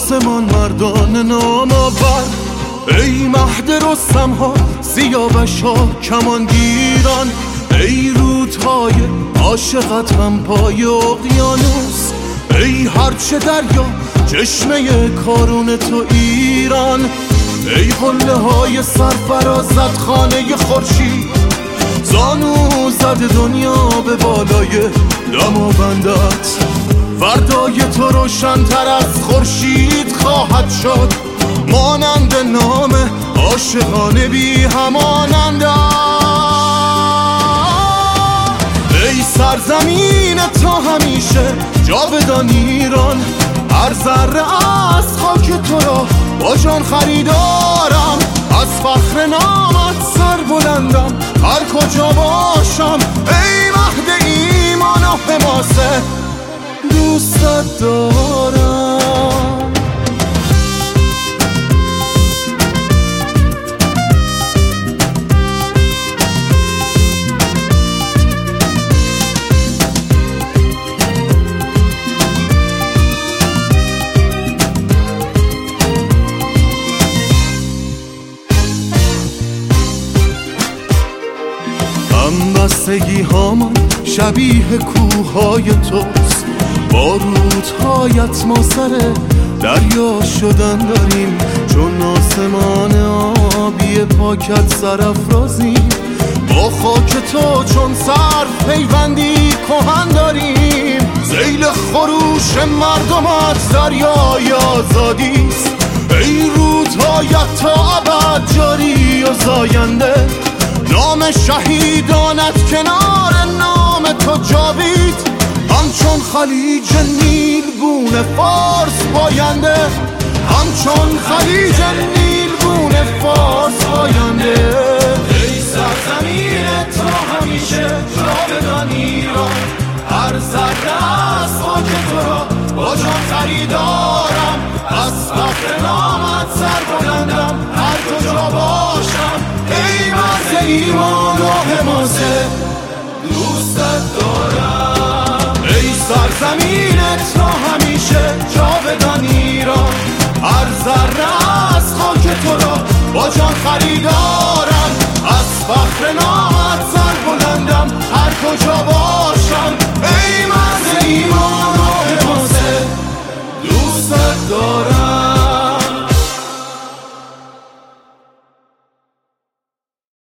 آسمان مردان نامآور. ای مهد رستم ها سیاوش ها کمانگیران، ای رودهای عاشقت هم پای اقیانوس، ای هرچه دریا چشمه کارون تو ایران، ای قله های سرفرازت خانه خورشید، زانو زد دنیا به بالای دماوندت. فردای تو روشن‌تر از خورشید خواهد شد، مانند نام عاشقانه بی همانند. ای سرزمین تا همیشه جاودان ایران، هر ذره از خاک تو را با جان خریدارم. از فخر نامت سر بلندم هر کجا باشم، ای مهد ایمان و حماسه دوستت دارم. همبستگی هامان شبیه کوههای توست، با رودهایت ما سر دریا شدن داریم، چون آسمان آبی پاکت سرافرازیم. با خاک تو چون سرف پیوندی کهن داریم، ذیل خروش مردمت دریای آزادیست. ای رودهایت تا ابد جاری و زاینده، نام شهیدانت کنار نام تو جاوید. همچون خلیج نیلگون فارس پاینده، همچون خلیج نیلگون فارس پاینده. ای سرزمین تا همیشه جاودان ایران، هر ذره از خاک تو را با جان خریدارم. از فخر نامت سر بلندم هر کجا باشم، ای مرز ایمان و حماسه دوستت دارم. ای سرزمینت تا همیشه جاودان ایران، هر ذره از خاک تو را با جان خریدارم. از فخر نامت سر بلندم هر کجا باشم،